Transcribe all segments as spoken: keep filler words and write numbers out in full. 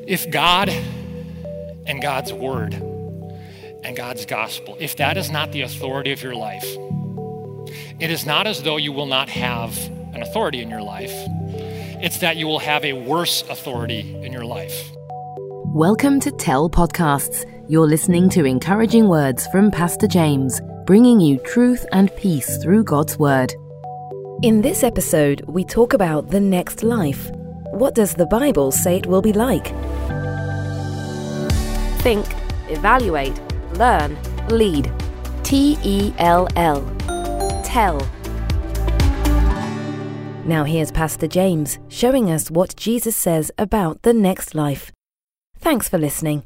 If God and God's word and God's gospel, if that is not the authority of your life, it is not as though you will not have an authority in your life. It's that you will have a worse authority in your life. Welcome to Tell Podcasts. You're listening to encouraging words from Pastor James, bringing you truth and peace through God's word. In this episode, we talk about the next life. What does the Bible say it will be like? Think, evaluate, learn, lead. T E L L. Tell. Now here's Pastor James showing us what Jesus says about the next life. Thanks for listening.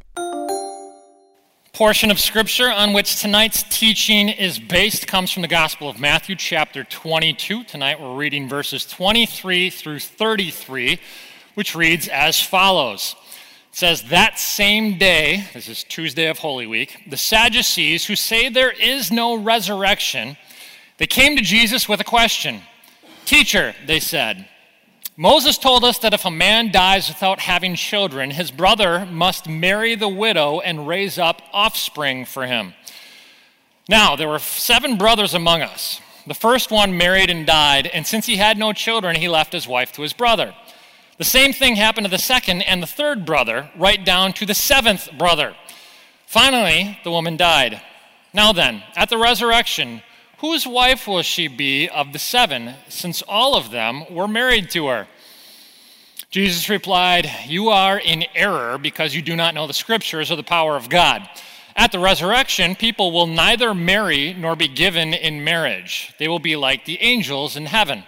Portion of scripture on which tonight's teaching is based comes from the Gospel of Matthew, chapter twenty-two. Tonight we're reading verses twenty-three through thirty-three, which reads as follows. It says, that same day, this is Tuesday of Holy Week, the Sadducees, who say there is no resurrection, they came to Jesus with a question. Teacher, they said, Moses told us that if a man dies without having children, his brother must marry the widow and raise up offspring for him. Now, there were seven brothers among us. The first one married and died, and since he had no children, he left his wife to his brother. The same thing happened to the second and the third brother, right down to the seventh brother. Finally, the woman died. Now then, at the resurrection, whose wife will she be of the seven, since all of them were married to her? Jesus replied, you are in error because you do not know the scriptures or the power of God. At the resurrection, people will neither marry nor be given in marriage. They will be like the angels in heaven.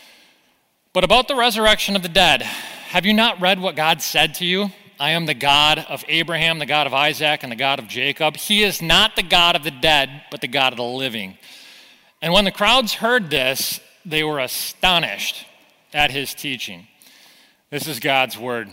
But about the resurrection of the dead, have you not read what God said to you? I am the God of Abraham, the God of Isaac, and the God of Jacob. He is not the God of the dead, but the God of the living. And when the crowds heard this, they were astonished at his teaching. This is God's word.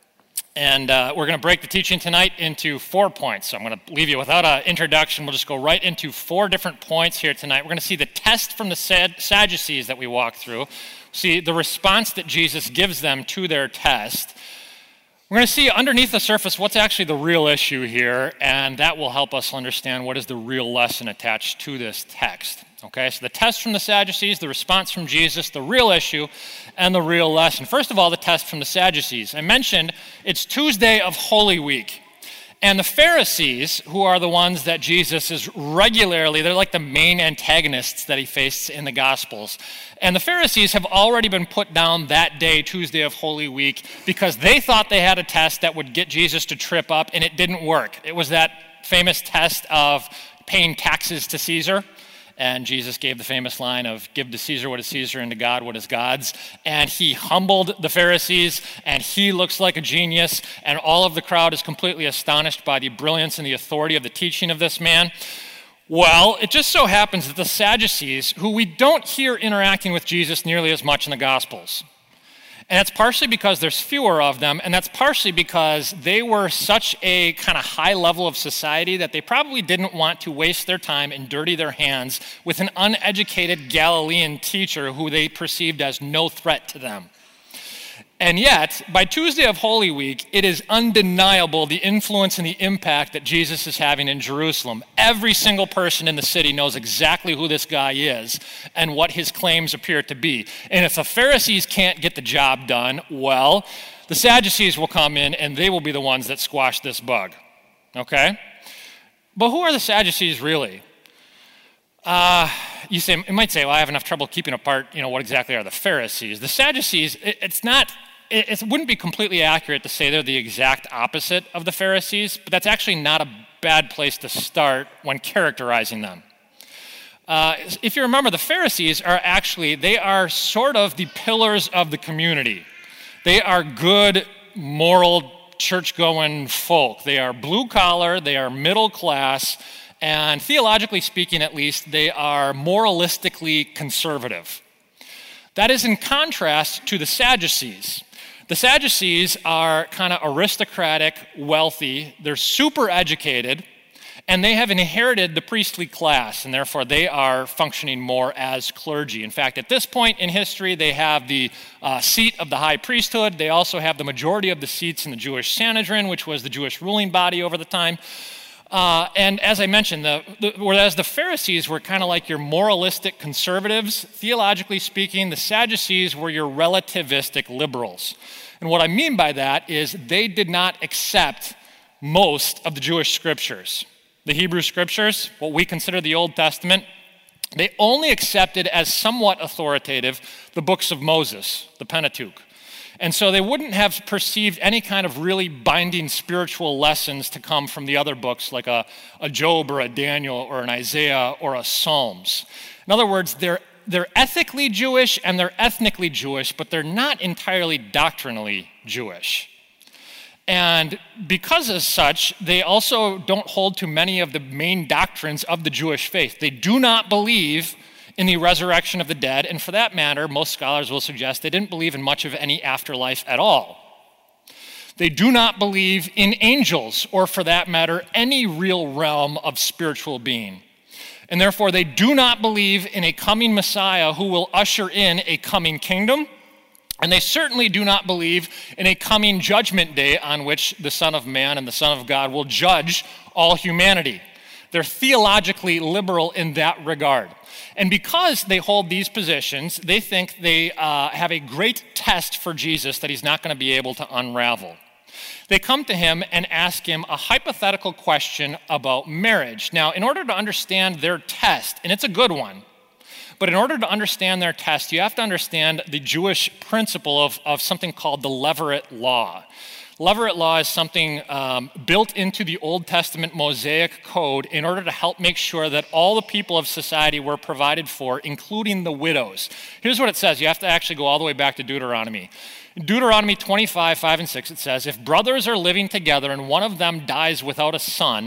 And uh, we're going to break the teaching tonight into four points. So I'm going to leave you without an introduction. We'll just go right into four different points here tonight. We're going to see the test from the Sad- Sadducees that we walked through. See the response that Jesus gives them to their test. We're going to see underneath the surface what's actually the real issue here, and that will help us understand what is the real lesson attached to this text. Okay, so the test from the Sadducees, the response from Jesus, the real issue, and the real lesson. First of all, the test from the Sadducees. I mentioned it's Tuesday of Holy Week. And the Pharisees, who are the ones that Jesus is regularly, they're like the main antagonists that he faced in the Gospels. And the Pharisees have already been put down that day, Tuesday of Holy Week, because they thought they had a test that would get Jesus to trip up, and it didn't work. It was that famous test of paying taxes to Caesar. And Jesus gave the famous line of, give to Caesar what is Caesar and to God what is God's. And he humbled the Pharisees, and he looks like a genius, and all of the crowd is completely astonished by the brilliance and the authority of the teaching of this man. Well, it just so happens that the Sadducees, who we don't hear interacting with Jesus nearly as much in the Gospels, and that's partially because there's fewer of them, and that's partially because they were such a kind of high level of society that they probably didn't want to waste their time and dirty their hands with an uneducated Galilean teacher who they perceived as no threat to them. And yet, by Tuesday of Holy Week, it is undeniable the influence and the impact that Jesus is having in Jerusalem. Every single person in the city knows exactly who this guy is and what his claims appear to be. And if the Pharisees can't get the job done, well, the Sadducees will come in and they will be the ones that squash this bug. Okay? But who are the Sadducees really? Uh, you say, you might say, well, I have enough trouble keeping apart, you know, what exactly are the Pharisees? The Sadducees, it, it's not, it, it wouldn't be completely accurate to say they're the exact opposite of the Pharisees, but that's actually not a bad place to start when characterizing them. Uh, if you remember, the Pharisees are actually, they are sort of the pillars of the community. They are good, moral, church-going folk. They are blue-collar, they are middle class, and theologically speaking, at least, they are moralistically conservative. That is in contrast to the Sadducees. The Sadducees are kind of aristocratic, wealthy, they're super educated, And they have inherited the priestly class, and therefore they are functioning more as clergy. In fact, at this point in history, they have the uh, seat of the high priesthood. They also have the majority of the seats in the Jewish Sanhedrin, which was the Jewish ruling body over the time. Uh, and as I mentioned, the, the, whereas the Pharisees were kind of like your moralistic conservatives, theologically speaking, the Sadducees were your relativistic liberals. And what I mean by that is they did not accept most of the Jewish scriptures. The Hebrew scriptures, what we consider the Old Testament, they only accepted as somewhat authoritative the books of Moses, the Pentateuch. And so they wouldn't have perceived any kind of really binding spiritual lessons to come from the other books like a, a Job or a Daniel or an Isaiah or a Psalms. In other words, they're, they're ethically Jewish and they're ethnically Jewish, but they're not entirely doctrinally Jewish. And because as such, they also don't hold to many of the main doctrines of the Jewish faith. They do not believe in the resurrection of the dead, and for that matter, most scholars will suggest they didn't believe in much of any afterlife at all. They do not believe in angels, or for that matter, any real realm of spiritual being. And therefore, they do not believe in a coming Messiah who will usher in a coming kingdom. And they certainly do not believe in a coming judgment day on which the Son of Man and the Son of God will judge all humanity. They're theologically liberal in that regard. And because they hold these positions, they think they uh, have a great test for Jesus that he's not going to be able to unravel. They come to him and ask him a hypothetical question about marriage. Now, in order to understand their test, and it's a good one, but in order to understand their test, you have to understand the Jewish principle of, of something called the Levirate Law. Levirate Law is something um, built into the Old Testament Mosaic Code in order to help make sure that all the people of society were provided for, including the widows. Here's what it says. You have to actually go all the way back to Deuteronomy. In Deuteronomy twenty-five, five and six, it says, if brothers are living together and one of them dies without a son,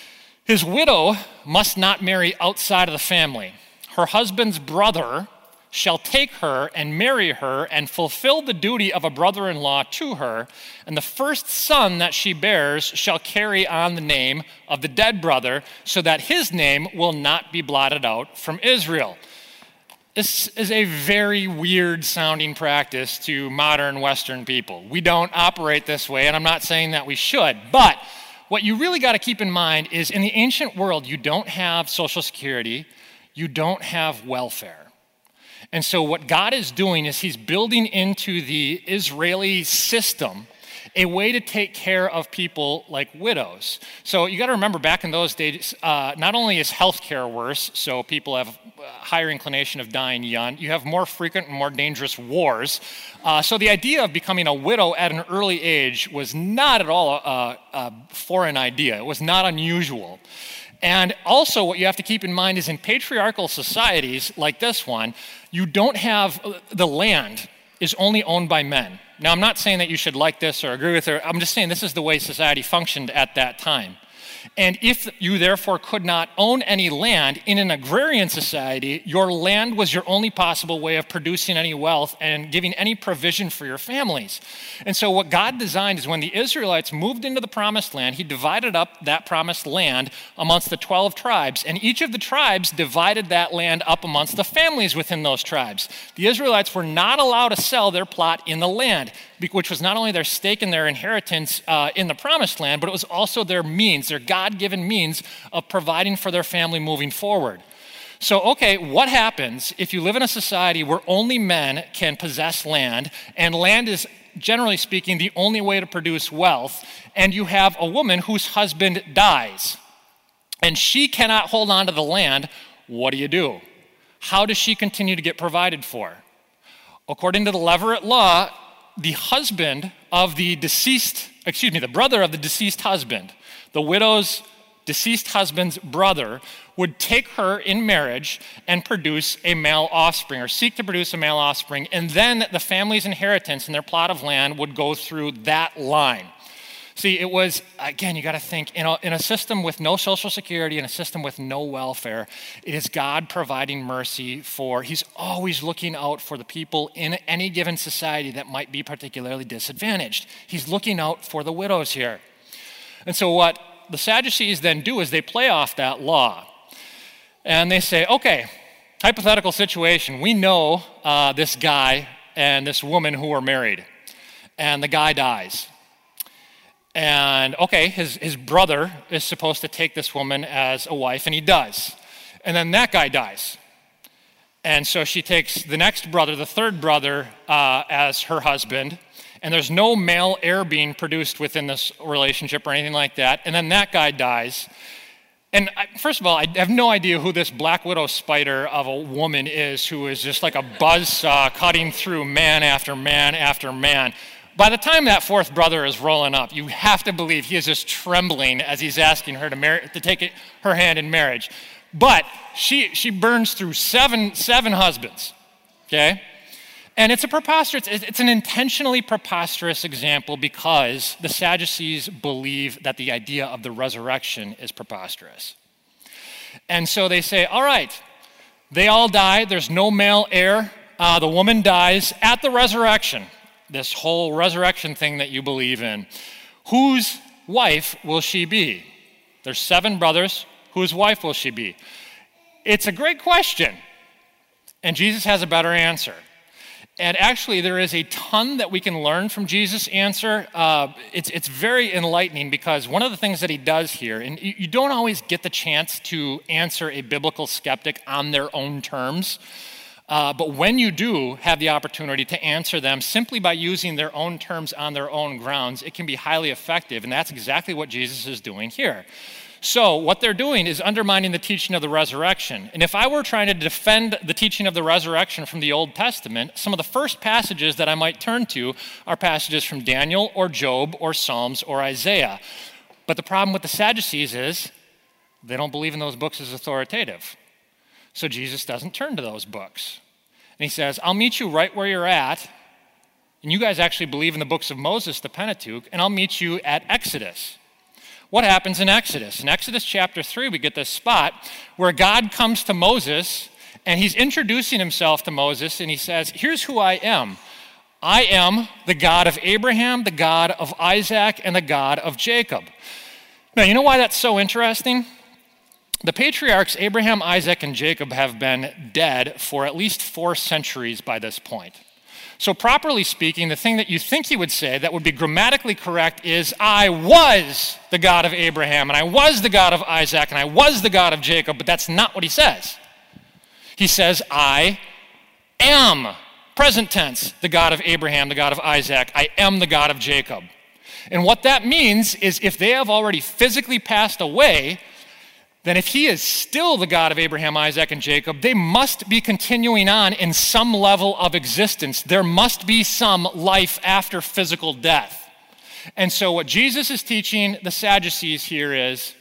his widow must not marry outside of the family. Her husband's brother shall take her and marry her and fulfill the duty of a brother-in-law to her, and the first son that she bears shall carry on the name of the dead brother, so that his name will not be blotted out from Israel. This is a very weird sounding practice to modern Western people. We don't operate this way, and I'm not saying that we should, but what you really got to keep in mind is in the ancient world, you don't have Social Security, you don't have welfare. And so what God is doing is he's building into the Israeli system a way to take care of people like widows. So you got to remember back in those days, uh, not only is healthcare worse, so people have a higher inclination of dying young, you have more frequent and more dangerous wars. Uh, so the idea of becoming a widow at an early age was not at all a, a foreign idea. It was not unusual. And also what you have to keep in mind is in patriarchal societies like this one, you don't have, the land is only owned by men. Now, I'm not saying that you should like this or agree with it. I'm just saying this is the way society functioned at that time. And if you therefore could not own any land in an agrarian society, your land was your only possible way of producing any wealth and giving any provision for your families. And so what God designed is when the Israelites moved into the promised land, he divided up that promised land amongst the twelve tribes, and each of the tribes divided that land up amongst the families within those tribes. The Israelites were not allowed to sell their plot in the land, which was not only their stake in their inheritance uh, in the promised land, but it was also their means, their God-given means of providing for their family moving forward. So, okay, what happens if you live in a society where only men can possess land, and land is, generally speaking, the only way to produce wealth, and you have a woman whose husband dies, and she cannot hold on to the land? What do you do? How does she continue to get provided for? According to the Levirate Law, the husband of the deceased, excuse me, the brother of the deceased husband, the widow's deceased husband's brother, would take her in marriage and produce a male offspring, or seek to produce a male offspring, and then the family's inheritance and their plot of land would go through that line. See, it was, again, you got to think, in a, in a system with no Social Security, in a system with no welfare, it is God providing mercy for, he's always looking out for the people in any given society that might be particularly disadvantaged. He's looking out for the widows here. And so what the Sadducees then do is they play off that law. And they say, okay, hypothetical situation. We know uh, this guy and this woman who are married, and the guy dies. And okay, his, his brother is supposed to take this woman as a wife, and he does. And then that guy dies. And so she takes the next brother, the third brother, uh, as her husband, and there's no male heir being produced within this relationship or anything like that. And then that guy dies. And I, first of all, I have no idea who this black widow spider of a woman is who is just like a buzzsaw cutting through man after man after man. By the time that fourth brother is rolling up, you have to believe he is just trembling as he's asking her to marry, to take it, her hand in marriage. But she she burns through seven seven husbands, okay? And it's a preposterous, it's an intentionally preposterous example because the Sadducees believe that the idea of the resurrection is preposterous. And so they say, all right, they all die, there's no male heir, uh, the woman dies at the resurrection, this whole resurrection thing that you believe in. Whose wife will she be? There's seven brothers, whose wife will she be? It's a great question, and Jesus has a better answer. And actually, there is a ton that we can learn from Jesus' answer. Uh, it's, it's very enlightening because one of the things that he does here, and you, you don't always get the chance to answer a biblical skeptic on their own terms, uh, but when you do have the opportunity to answer them simply by using their own terms on their own grounds, it can be highly effective, and that's exactly what Jesus is doing here. So what they're doing is undermining the teaching of the resurrection. And if I were trying to defend the teaching of the resurrection from the Old Testament, some of the first passages that I might turn to are passages from Daniel or Job or Psalms or Isaiah. But the problem with the Sadducees is they don't believe in those books as authoritative. So Jesus doesn't turn to those books. And he says, I'll meet you right where you're at, and you guys actually believe in the books of Moses, the Pentateuch, and I'll meet you at Exodus. What happens in Exodus? In Exodus chapter three, we get this spot where God comes to Moses, and he's introducing himself to Moses, and he says, here's who I am. I am the God of Abraham, the God of Isaac, and the God of Jacob. Now, you know why that's so interesting? The patriarchs Abraham, Isaac, and Jacob have been dead for at least four centuries by this point. So properly speaking, the thing that you think he would say that would be grammatically correct is, I was the God of Abraham, and I was the God of Isaac, and I was the God of Jacob, but that's not what he says. He says, I am, present tense, the God of Abraham, the God of Isaac, I am the God of Jacob. And what that means is if they have already physically passed away, then if he is still the God of Abraham, Isaac, and Jacob, they must be continuing on in some level of existence. There must be some life after physical death. And so what Jesus is teaching the Sadducees here is,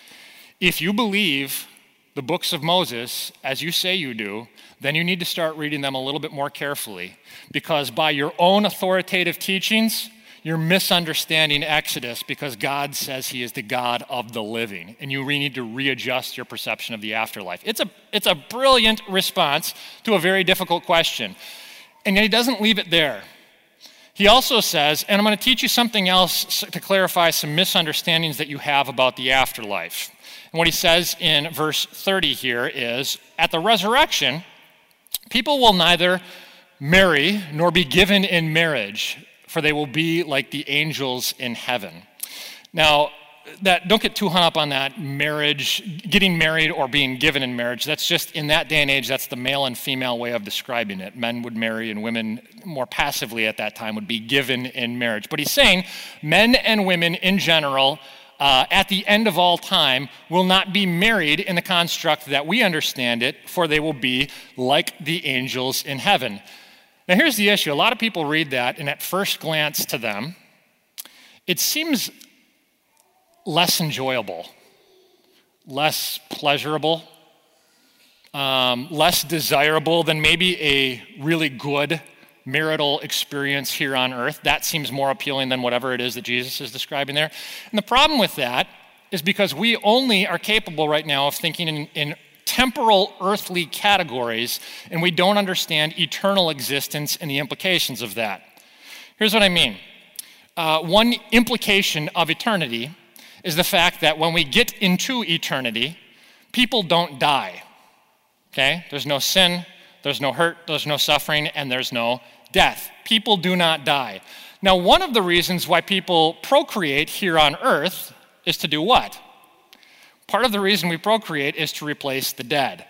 if you believe the books of Moses, as you say you do, then you need to start reading them a little bit more carefully, because by your own authoritative teachings, you're misunderstanding Exodus because God says he is the God of the living, and you need to readjust your perception of the afterlife. It's a, it's a brilliant response to a very difficult question. And yet he doesn't leave it there. He also says, and I'm going to teach you something else to clarify some misunderstandings that you have about the afterlife. And what he says in verse thirty here is, at the resurrection, people will neither marry nor be given in marriage, for they will be like the angels in heaven. Now, that don't get too hung up on that marriage, getting married or being given in marriage. That's just, in that day and age, that's the male and female way of describing it. Men would marry and women more passively at that time would be given in marriage. But he's saying men and women in general, uh, at the end of all time, will not be married in the construct that we understand it, for they will be like the angels in heaven. Now, here's the issue. A lot of people read that, and at first glance to them, it seems less enjoyable, less pleasurable, um, less desirable than maybe a really good marital experience here on earth. That seems more appealing than whatever it is that Jesus is describing there. And the problem with that is because we only are capable right now of thinking in, in temporal earthly categories, and we don't understand eternal existence and the implications of that. Here's what I mean. Uh, one implication of eternity is the fact that when we get into eternity, people don't die, okay? There's no sin, there's no hurt, there's no suffering, and there's no death. People do not die. Now, one of the reasons why people procreate here on earth is to do what? Part of the reason we procreate is to replace the dead.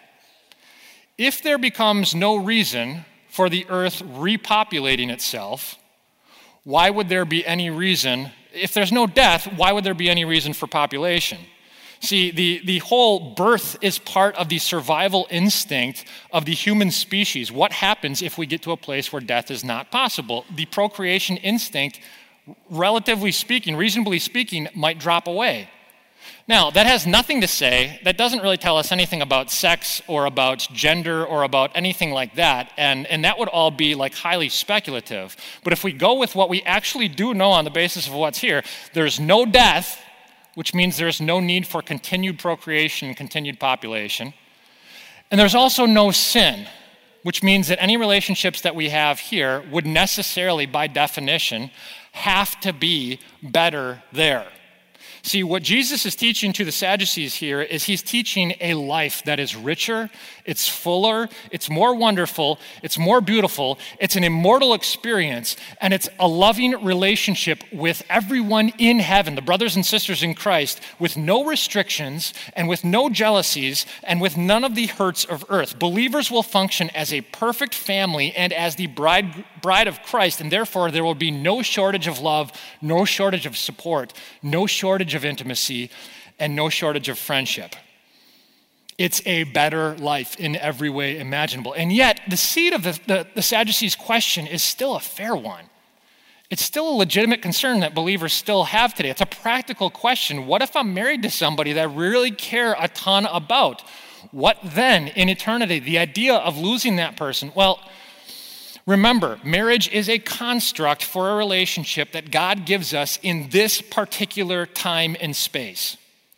If there becomes no reason for the earth repopulating itself, why would there be any reason, if there's no death, why would there be any reason for population? See, the, the whole birth is part of the survival instinct of the human species. What happens if we get to a place where death is not possible? The procreation instinct, relatively speaking, reasonably speaking, might drop away. Now, that has nothing to say, that doesn't really tell us anything about sex or about gender or about anything like that, and, and that would all be like highly speculative. But if we go with what we actually do know on the basis of what's here, there's no death, which means there's no need for continued procreation and continued population. And there's also no sin, which means that any relationships that we have here would necessarily, by definition, have to be better there. See, what Jesus is teaching to the Sadducees here is he's teaching a life that is richer, it's fuller, it's more wonderful, it's more beautiful, it's an immortal experience, and it's a loving relationship with everyone in heaven, the brothers and sisters in Christ, with no restrictions and with no jealousies and with none of the hurts of earth. Believers will function as a perfect family and as the bride, bride of Christ, and therefore there will be no shortage of love, no shortage of support, no shortage of intimacy, and no shortage of friendship. It's a better life in every way imaginable. And yet, the seed of the, the, the Sadducees' question is still a fair one. It's still a legitimate concern that believers still have today. It's a practical question. What if I'm married to somebody that I really care a ton about? What then in eternity? The idea of losing that person, well, remember, marriage is a construct for a relationship that God gives us in this particular time and space.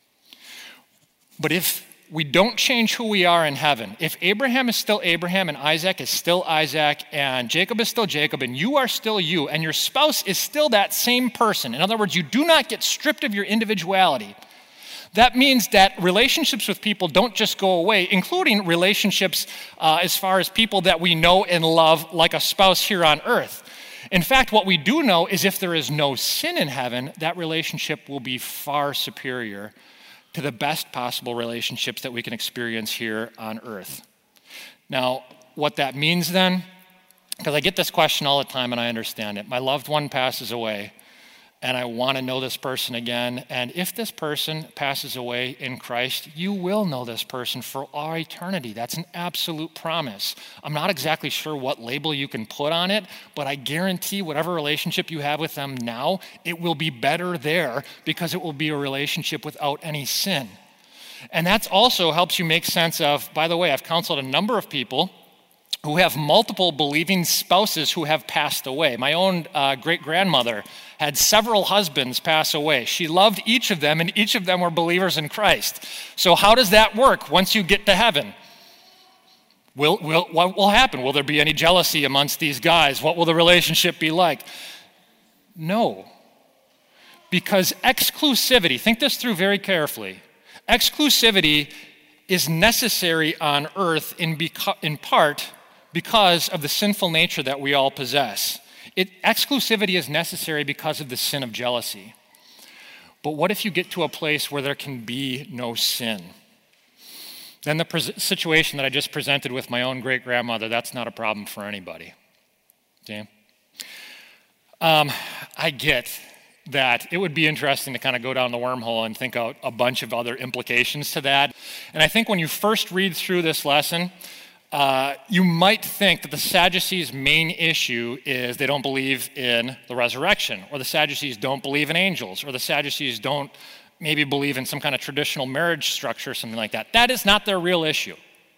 But if we don't change who we are in heaven, if Abraham is still Abraham and Isaac is still Isaac and Jacob is still Jacob and you are still you and your spouse is still that same person, in other words, you do not get stripped of your individuality, that means that relationships with people don't just go away, including relationships uh, as far as people that we know and love, like a spouse here on earth. In fact, what we do know is if there is no sin in heaven, that relationship will be far superior to the best possible relationships that we can experience here on earth. Now, what that means then, because I get this question all the time and I understand it. My loved one passes away, and I want to know this person again. And if this person passes away in Christ, you will know this person for all eternity. That's an absolute promise. I'm not exactly sure what label you can put on it, but I guarantee whatever relationship you have with them now, it will be better there because it will be a relationship without any sin. And that also helps you make sense of, by the way, I've counseled a number of people who have multiple believing spouses who have passed away. My own uh, great-grandmother had several husbands pass away. She loved each of them, and each of them were believers in Christ. So how does that work once you get to heaven? Will, will, what will happen? Will there be any jealousy amongst these guys? What will the relationship be like? No. Because exclusivity, think this through very carefully, exclusivity is necessary on earth in, beca- in part because of the sinful nature that we all possess. It, exclusivity is necessary because of the sin of jealousy. But what if you get to a place where there can be no sin? Then the pres- situation that I just presented with my own great-grandmother, that's not a problem for anybody. Okay? Um, I get that it would be interesting to kind of go down the wormhole and think out a bunch of other implications to that. And I think when you first read through this lesson, Uh, you might think that the Sadducees' main issue is they don't believe in the resurrection, or the Sadducees don't believe in angels, or the Sadducees don't maybe believe in some kind of traditional marriage structure or something like that. That is not their real issue.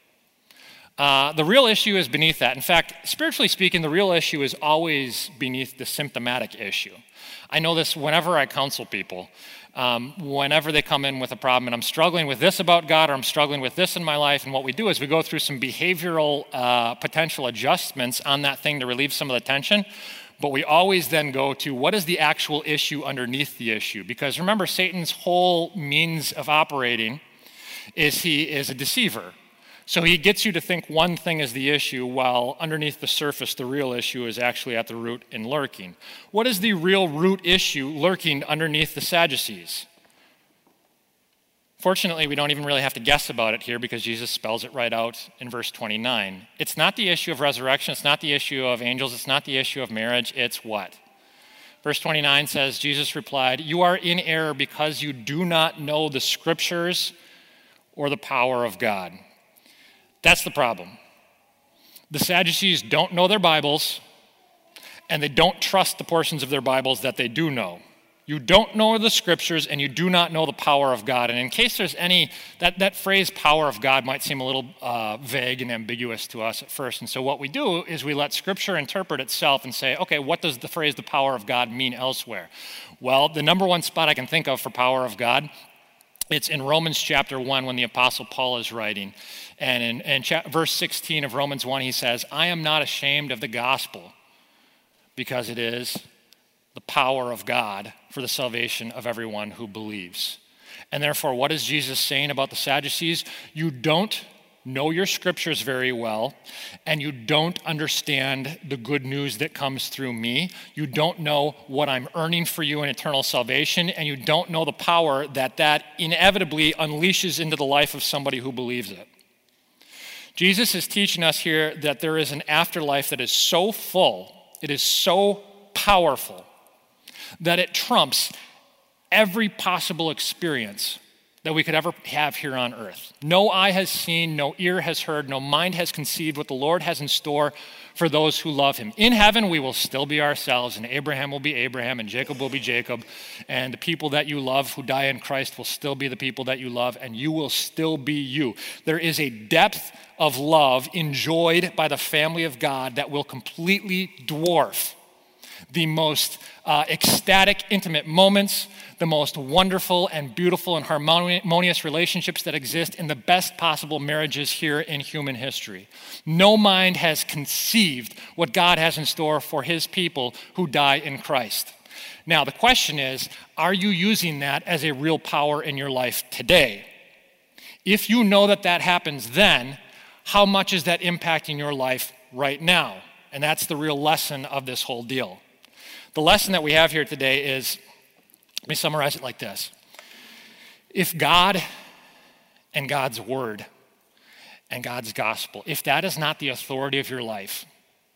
Uh, the real issue is beneath that. In fact, spiritually speaking, the real issue is always beneath the symptomatic issue. I know this whenever I counsel people. Um, whenever they come in with a problem and I'm struggling with this about God or I'm struggling with this in my life, and what we do is we go through some behavioral uh, potential adjustments on that thing to relieve some of the tension. But we always then go to what is the actual issue underneath the issue? Because remember, Satan's whole means of operating is he is a deceiver. So he gets you to think one thing is the issue, while underneath the surface, the real issue is actually at the root and lurking. What is the real root issue lurking underneath the Sadducees? Fortunately, we don't even really have to guess about it here because Jesus spells it right out in verse twenty-nine. It's not the issue of resurrection. It's not the issue of angels. It's not the issue of marriage. It's what? Verse twenty-nine says, Jesus replied, "You are in error because you do not know the scriptures or the power of God." That's the problem. The Sadducees don't know their Bibles, and they don't trust the portions of their Bibles that they do know. You don't know the scriptures, and you do not know the power of God. And in case there's any, that, that phrase power of God might seem a little uh, vague and ambiguous to us at first. And so what we do is we let scripture interpret itself and say, okay, what does the phrase the power of God mean elsewhere? Well, the number one spot I can think of for power of God, it's in Romans chapter one when the Apostle Paul is writing. And in, in cha- verse sixteen of Romans one, he says, "I am not ashamed of the gospel because it is the power of God for the salvation of everyone who believes." And therefore, what is Jesus saying about the Sadducees? You don't know your scriptures very well, and you don't understand the good news that comes through me. You don't know what I'm earning for you in eternal salvation, and you don't know the power that that inevitably unleashes into the life of somebody who believes it. Jesus is teaching us here that there is an afterlife that is so full, it is so powerful, that it trumps every possible experience that we could ever have here on earth. No eye has seen, no ear has heard, no mind has conceived what the Lord has in store for those who love him. In heaven, we will still be ourselves, and Abraham will be Abraham, and Jacob will be Jacob, and the people that you love who die in Christ will still be the people that you love, and you will still be you. There is a depth of love enjoyed by the family of God that will completely dwarf the most uh, ecstatic, intimate moments, the most wonderful and beautiful and harmonious relationships that exist in the best possible marriages here in human history. No mind has conceived what God has in store for his people who die in Christ. Now, the question is, are you using that as a real power in your life today? If you know that that happens then, how much is that impacting your life right now? And that's the real lesson of this whole deal. The lesson that we have here today is, let me summarize it like this. If God and God's word and God's gospel, if that is not the authority of your life,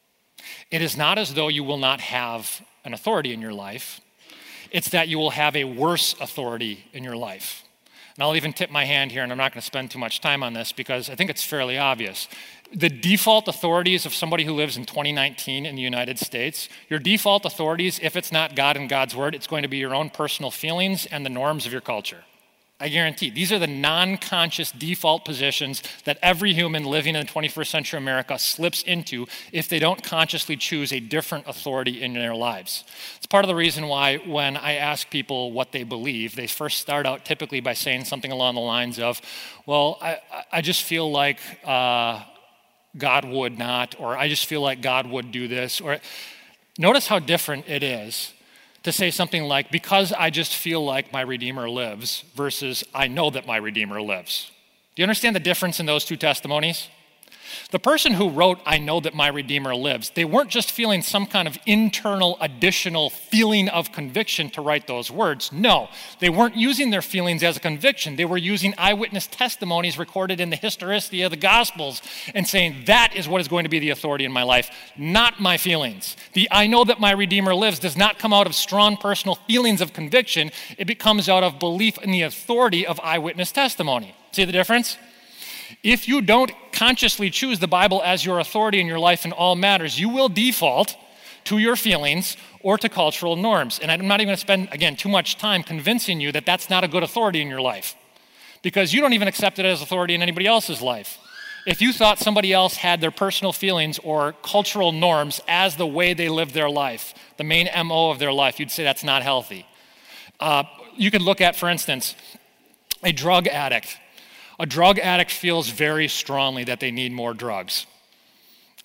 it is not as though you will not have an authority in your life. It's that you will have a worse authority in your life. And I'll even tip my hand here, and I'm not going to spend too much time on this because I think it's fairly obvious. The default authorities of somebody who lives in twenty nineteen in the United States, your default authorities, if it's not God and God's word, it's going to be your own personal feelings and the norms of your culture. I guarantee. These are the non-conscious default positions that every human living in the twenty-first century America slips into if they don't consciously choose a different authority in their lives. It's part of the reason why when I ask people what they believe, they first start out typically by saying something along the lines of, well, I, I just feel like uh, God would not, or I just feel like God would do this. Or notice how different it is to say something like, because I just feel like my Redeemer lives, versus I know that my Redeemer lives. Do you understand the difference in those two testimonies? The person who wrote, I know that my Redeemer lives, they weren't just feeling some kind of internal, additional feeling of conviction to write those words. No, they weren't using their feelings as a conviction. They were using eyewitness testimonies recorded in the historicity of the Gospels and saying, that is what is going to be the authority in my life, not my feelings. The I know that my Redeemer lives does not come out of strong personal feelings of conviction. It comes out of belief in the authority of eyewitness testimony. See the difference? If you don't consciously choose the Bible as your authority in your life in all matters, you will default to your feelings or to cultural norms. And I'm not even going to spend, again, too much time convincing you that that's not a good authority in your life, because you don't even accept it as authority in anybody else's life. If you thought somebody else had their personal feelings or cultural norms as the way they live their life, the main M O of their life, you'd say that's not healthy. Uh, you could look at, for instance, a drug addict. A drug addict feels very strongly that they need more drugs.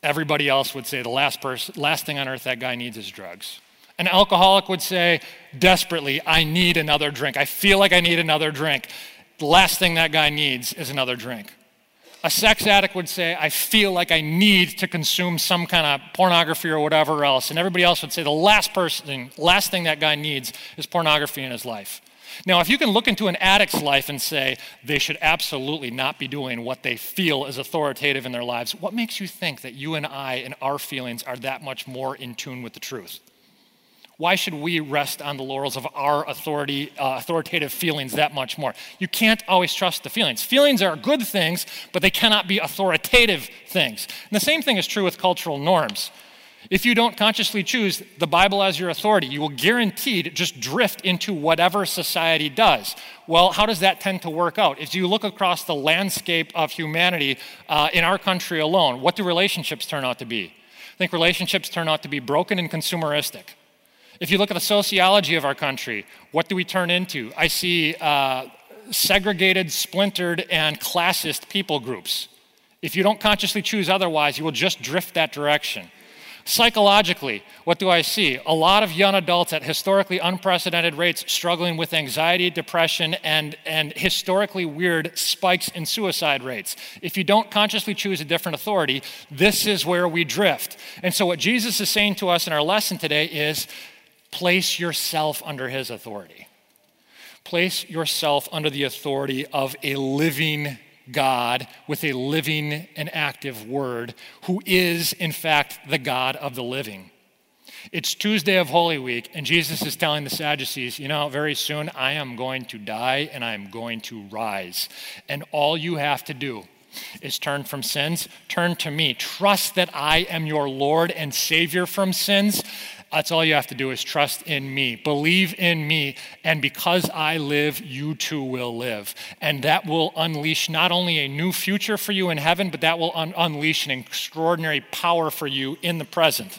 everybody else would say the last person, last thing on earth that guy needs is drugs. An alcoholic would say desperately, I need another drink. I feel like I need another drink. The last thing that guy needs is another drink. A sex addict would say, I feel like I need to consume some kind of pornography or whatever else. And everybody else would say the last person, last thing that guy needs is pornography in his life. Now, if you can look into an addict's life and say they should absolutely not be doing what they feel is authoritative in their lives, what makes you think that you and I and our feelings are that much more in tune with the truth? Why should we rest on the laurels of our authority, uh, authoritative feelings that much more? You can't always trust the feelings. Feelings are good things, but they cannot be authoritative things. And the same thing is true with cultural norms. If you don't consciously choose the Bible as your authority, you will guaranteed just drift into whatever society does. Well, how does that tend to work out? If you look across the landscape of humanity uh, in our country alone, what do relationships turn out to be? I think relationships turn out to be broken and consumeristic. If you look at the sociology of our country, what do we turn into? I see uh, segregated, splintered, and classist people groups. If you don't consciously choose otherwise, you will just drift that direction. Psychologically, what do I see? A lot of young adults at historically unprecedented rates struggling with anxiety, depression, and, and historically weird spikes in suicide rates. If you don't consciously choose a different authority, this is where we drift. And so what Jesus is saying to us in our lesson today is, place yourself under his authority. Place yourself under the authority of a living God with a living and active word who is, in fact, the God of the living. It's Tuesday of Holy Week, and Jesus is telling the Sadducees, you know, very soon I am going to die and I am going to rise. And all you have to do is turn from sins, turn to me. Trust that I am your Lord and Savior from sins. That's all you have to do is trust in me. Believe in me, and because I live, you too will live. And that will unleash not only a new future for you in heaven, but that will un- unleash an extraordinary power for you in the present.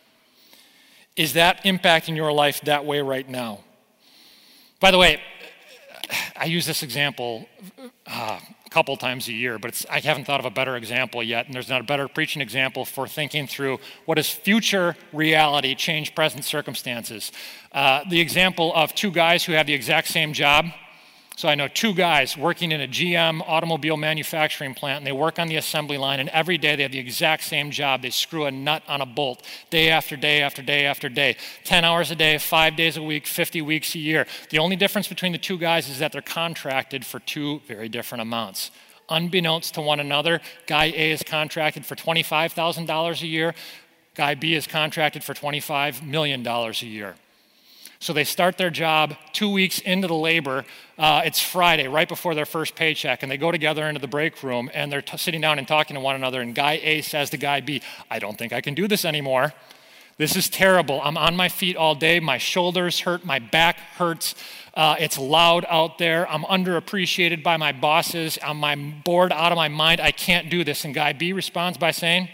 Is that impacting your life that way right now? By the way, I use this example uh, a couple times a year, but it's, I haven't thought of a better example yet, and there's not a better preaching example for thinking through what does future reality change present circumstances. Uh, the example of two guys who have the exact same job. So I know two guys working in a G M automobile manufacturing plant, and they work on the assembly line, and every day they have the exact same job. They screw a nut on a bolt day after day after day after day. ten hours a day, five days a week, fifty weeks a year. The only difference between the two guys is that they're contracted for two very different amounts. Unbeknownst to one another, guy A is contracted for twenty-five thousand dollars a year. Guy B is contracted for twenty-five million dollars a year. So they start their job two weeks into the labor. Uh, it's Friday, right before their first paycheck, and they go together into the break room, and they're t- sitting down and talking to one another, and guy A says to guy B, I don't think I can do this anymore. This is terrible. I'm on my feet all day. My shoulders hurt. My back hurts. Uh, it's loud out there. I'm underappreciated by my bosses. I'm, I'm bored out of my mind. I can't do this. And guy B responds by saying,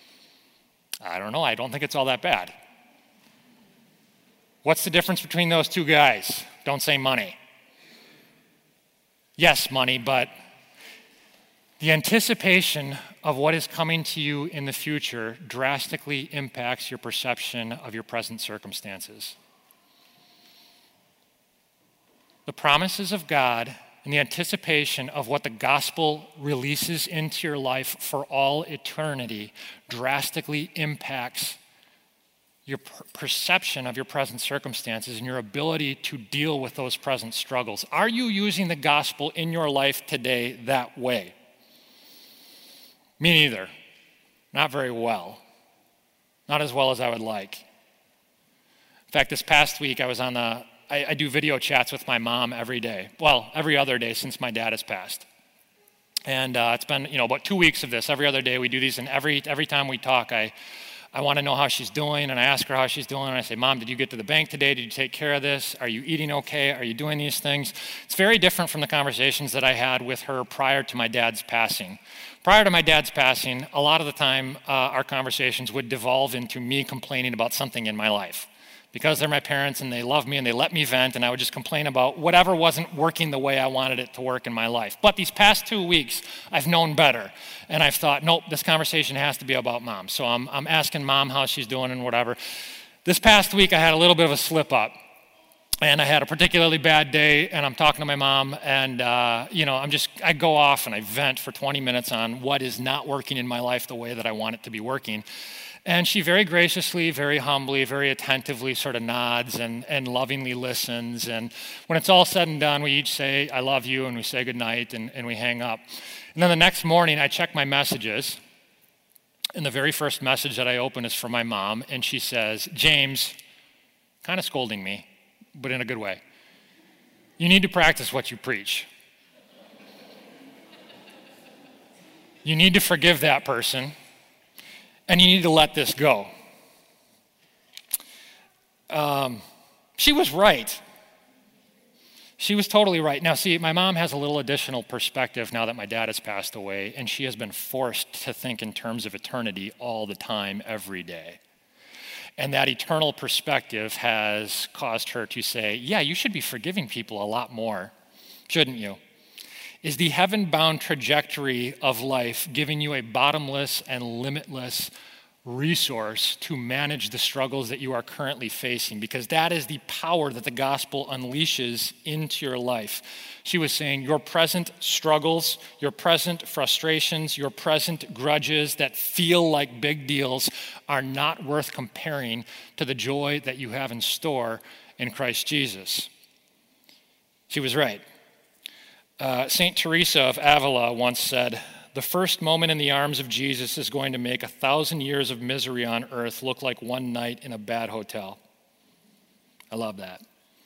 I don't know. I don't think it's all that bad. What's the difference between those two guys? Don't say money. Yes, money, but the anticipation of what is coming to you in the future drastically impacts your perception of your present circumstances. The promises of God and the anticipation of what the gospel releases into your life for all eternity drastically impacts your per- perception of your present circumstances and your ability to deal with those present struggles. Are you using the gospel in your life today that way? Me neither. Not very well. Not as well as I would like. In fact, this past week I was on the, I, I do video chats with my mom every day. Well, every other day since my dad has passed. And uh, it's been, you know, about two weeks of this. Every other day we do these, and every every time we talk, I I want to know how she's doing, and I ask her how she's doing, and I say, Mom, did you get to the bank today? Did you take care of this? Are you eating okay? Are you doing these things? It's very different from the conversations that I had with her prior to my dad's passing. Prior to my dad's passing, a lot of the time, uh, our conversations would devolve into me complaining about something in my life. because they're my parents and they love me and they let me vent, and I would just complain about whatever wasn't working the way I wanted it to work in my life. But these past two weeks, I've known better, and I've thought, nope, this conversation has to be about mom. So I'm, I'm asking mom how she's doing and whatever. This past week, I had a little bit of a slip up, and I had a particularly bad day, and I'm talking to my mom, and uh, you know, I'm just, I go off and I vent for twenty minutes on what is not working in my life the way that I want it to be working. And she very graciously, very humbly, very attentively sort of nods and, and lovingly listens. And when it's all said and done, we each say, I love you, and we say goodnight, and, and we hang up. And then the next morning, I check my messages, and the very first message that I open is from my mom, and she says, James, kind of scolding me, but in a good way, you need to practice what you preach. You need to forgive that person. And you need to let this go. Um, she was right. She was totally right. Now, see, my mom has a little additional perspective now that my dad has passed away, and she has been forced to think in terms of eternity all the time, every day. And that eternal perspective has caused her to say, yeah, you should be forgiving people a lot more, shouldn't you? Is the heaven-bound trajectory of life giving you a bottomless and limitless resource to manage the struggles that you are currently facing? Because that is the power that the gospel unleashes into your life. She was saying your present struggles, your present frustrations, your present grudges that feel like big deals are not worth comparing to the joy that you have in store in Christ Jesus. She was right. Uh, Saint Teresa of Avila once said, the first moment in the arms of Jesus is going to make a thousand years of misery on earth look like one night in a bad hotel. I love that.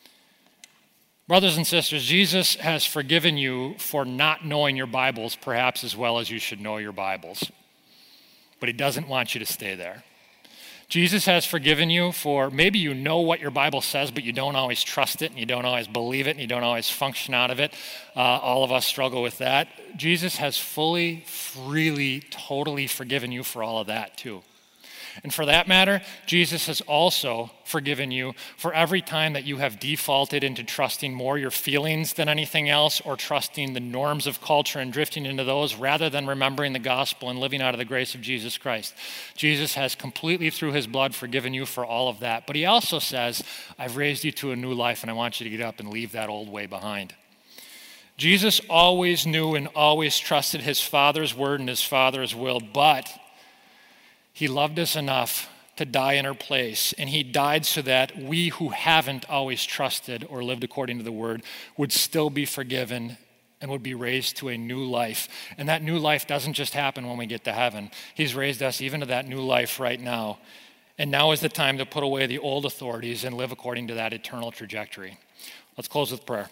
Brothers and sisters, Jesus has forgiven you for not knowing your Bibles perhaps as well as you should know your Bibles. But he doesn't want you to stay there. Jesus has forgiven you for maybe you know what your Bible says, but you don't always trust it, and you don't always believe it, and you don't always function out of it. Uh, all of us struggle with that. Jesus has fully, freely, totally forgiven you for all of that too. And for that matter, Jesus has also forgiven you for every time that you have defaulted into trusting more your feelings than anything else, or trusting the norms of culture and drifting into those rather than remembering the gospel and living out of the grace of Jesus Christ. Jesus has completely through his blood forgiven you for all of that. But he also says, I've raised you to a new life and I want you to get up and leave that old way behind. Jesus always knew and always trusted his Father's word and his Father's will, but he loved us enough to die in our place, and he died so that we who haven't always trusted or lived according to the word would still be forgiven and would be raised to a new life. And that new life doesn't just happen when we get to heaven. He's raised us even to that new life right now. And now is the time to put away the old authorities and live according to that eternal trajectory. Let's close with prayer.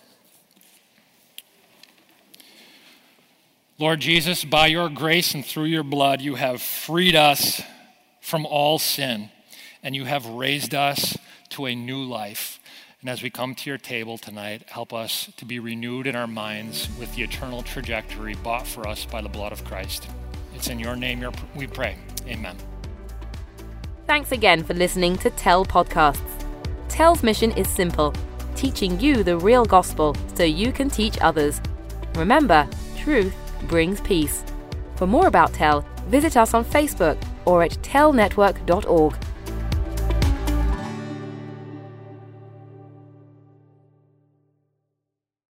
Lord Jesus, by your grace and through your blood, you have freed us from all sin, and you have raised us to a new life. And as we come to your table tonight, help us to be renewed in our minds with the eternal trajectory bought for us by the blood of Christ. It's in your name we pray. Amen. Thanks again for listening to Tell Podcasts. Tell's mission is simple, teaching you the real gospel so you can teach others. Remember, truth brings peace. For more about Tell, visit us on Facebook or at tell network dot org.